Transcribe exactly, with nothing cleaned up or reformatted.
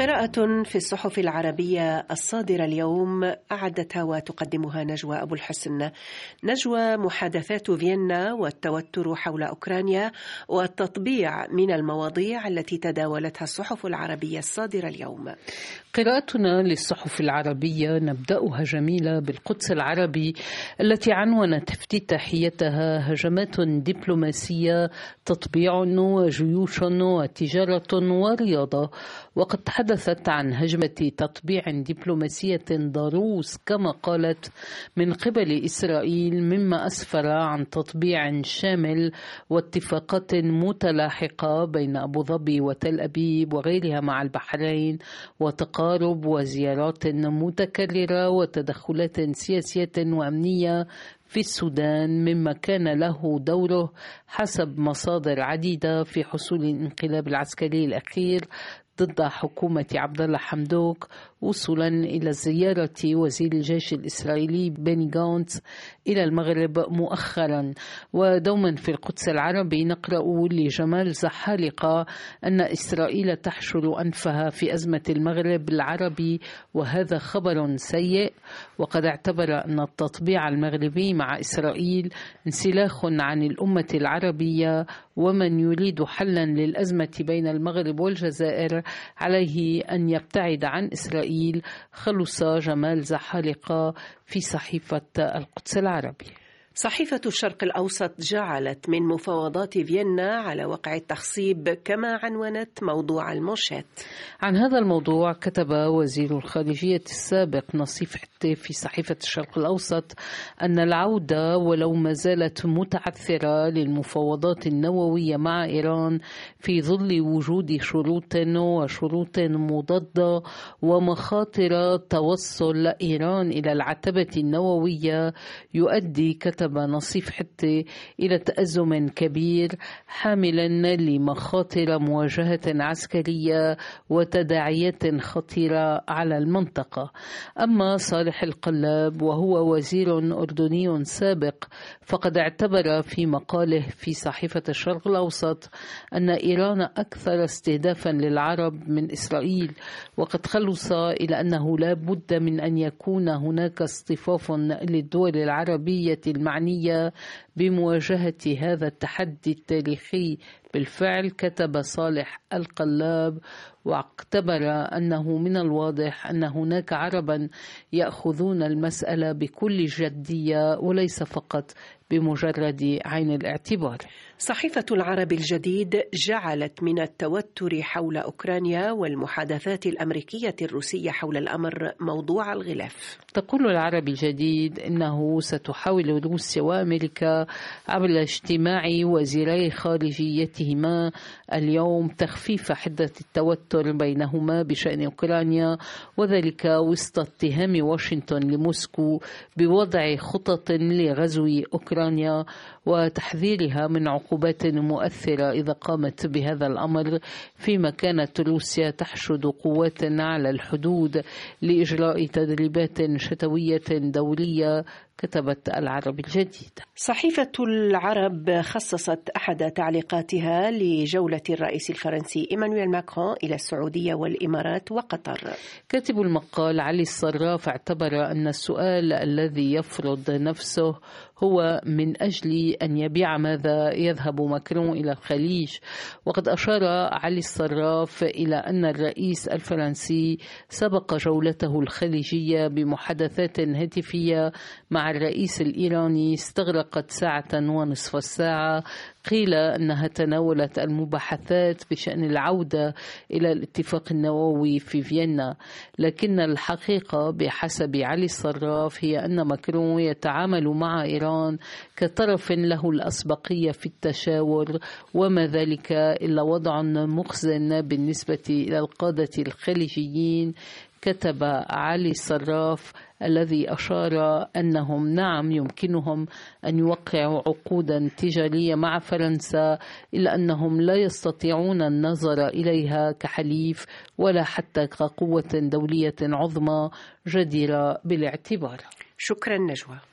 قراءة في الصحف العربية الصادرة اليوم أعدتها وتقدمها نجوى أبو الحسن. نجوى، محادثات فيينا والتوتر حول أوكرانيا والتطبيع من المواضيع التي تداولتها الصحف العربية الصادرة اليوم. قراءتنا للصحف العربية نبدأها جميلة بالقدس العربي التي عنونت افتتاحيتها هجمات دبلوماسية، تطبيع وجيوش وتجارة ورياضة. وقد تحدثت عن هجمة تطبيع دبلوماسية ضروس كما قالت من قبل إسرائيل، مما أسفر عن تطبيع شامل واتفاقات متلاحقة بين أبو ظبي وتل أبيب وغيرها مع البحرين، وتقارب وزيارات متكررة وتدخلات سياسية وأمنية في السودان، مما كان له دوره حسب مصادر عديدة في حصول الانقلاب العسكري الأخير ضد حكومة عبد الله حمدوك، وصولا إلى زيارة وزير الجيش الإسرائيلي بني جانتس إلى المغرب مؤخرا. ودوما في القدس العربي نقرأ لجمال زحالقة أن إسرائيل تحشر أنفها في أزمة المغرب العربي، وهذا خبر سيء. وقد اعتبر أن التطبيع المغربي مع إسرائيل انسلاخ عن الأمة العربية، ومن يريد حلا للأزمة بين المغرب والجزائر عليه أن يبتعد عن إسرائيل. خلص جمال زحالقة في صحيفة القدس العربي. صحيفة الشرق الأوسط جعلت من مفاوضات فيينا على وقع التخصيب كما عنونت موضوع الموشات. عن هذا الموضوع كتب وزير الخارجية السابق نصيف حتى في صحيفة الشرق الأوسط أن العودة ولو ما زالت متعثرة للمفاوضات النووية مع إيران في ظل وجود شروط وشروط مضادة ومخاطر توصل إيران إلى العتبة النووية، يؤدي كتب نصيف حتى إلى تأزم كبير حاملا لمخاطر مواجهة عسكرية وتداعيات خطيرة على المنطقة. أما صالح القلاب وهو وزير أردني سابق فقد اعتبر في مقاله في صحيفة الشرق الأوسط أن إيران أكثر استهدافا للعرب من إسرائيل، وقد خلص إلى أنه لا بد من أن يكون هناك اصطفاف للدول العربية المعنية بمواجهة هذا التحدي التاريخي. بالفعل كتب صالح القلاب واعتبر أنه من الواضح أن هناك عربا يأخذون المسألة بكل جدية وليس فقط بمجرد عين الاعتبار. صحيفة العرب الجديد جعلت من التوتر حول أوكرانيا والمحادثات الأمريكية الروسية حول الأمر موضوع الغلاف. تقول العرب الجديد إنه ستحاول روسيا وأمريكا عبر اجتماع وزيري خارجيتهما اليوم تخفيف حدة التوتر بينهما بشأن أوكرانيا، وذلك وسط اتهام واشنطن لموسكو بوضع خطط لغزو أوكرانيا وتحذيرها من عقوبات مؤثرة إذا قامت بهذا الأمر، فيما كانت روسيا تحشد قوات على الحدود لإجراء تدريبات شتوية دولية. كتبت العرب الجديد. صحيفة العرب خصصت أحد تعليقاتها لجولة الرئيس الفرنسي إيمانويل ماكرون إلى السعودية والإمارات وقطر. كاتب المقال علي الصراف اعتبر أن السؤال الذي يفرض نفسه هو من أجل أن يبيع ماذا يذهب ماكرون إلى الخليج. وقد أشار علي الصراف إلى أن الرئيس الفرنسي سبق جولته الخليجية بمحادثات هاتفية مع الرئيس الإيراني استغرقت ساعة ونصف الساعة. قيل أنها تناولت المباحثات بشأن العودة إلى الاتفاق النووي في فيينا، لكن الحقيقة بحسب علي الصراف هي أن ماكرون يتعامل مع إيران كطرف له الأسبقية في التشاور، وما ذلك إلا وضع مخزن بالنسبة إلى القادة الخليجيين. كتب علي الصراف الذي أشار أنهم نعم يمكنهم أن يوقعوا عقودا تجارية مع فرنسا، إلا أنهم لا يستطيعون النظر إليها كحليف ولا حتى كقوة دولية عظمى جديرة بالاعتبار. شكرا نجوى.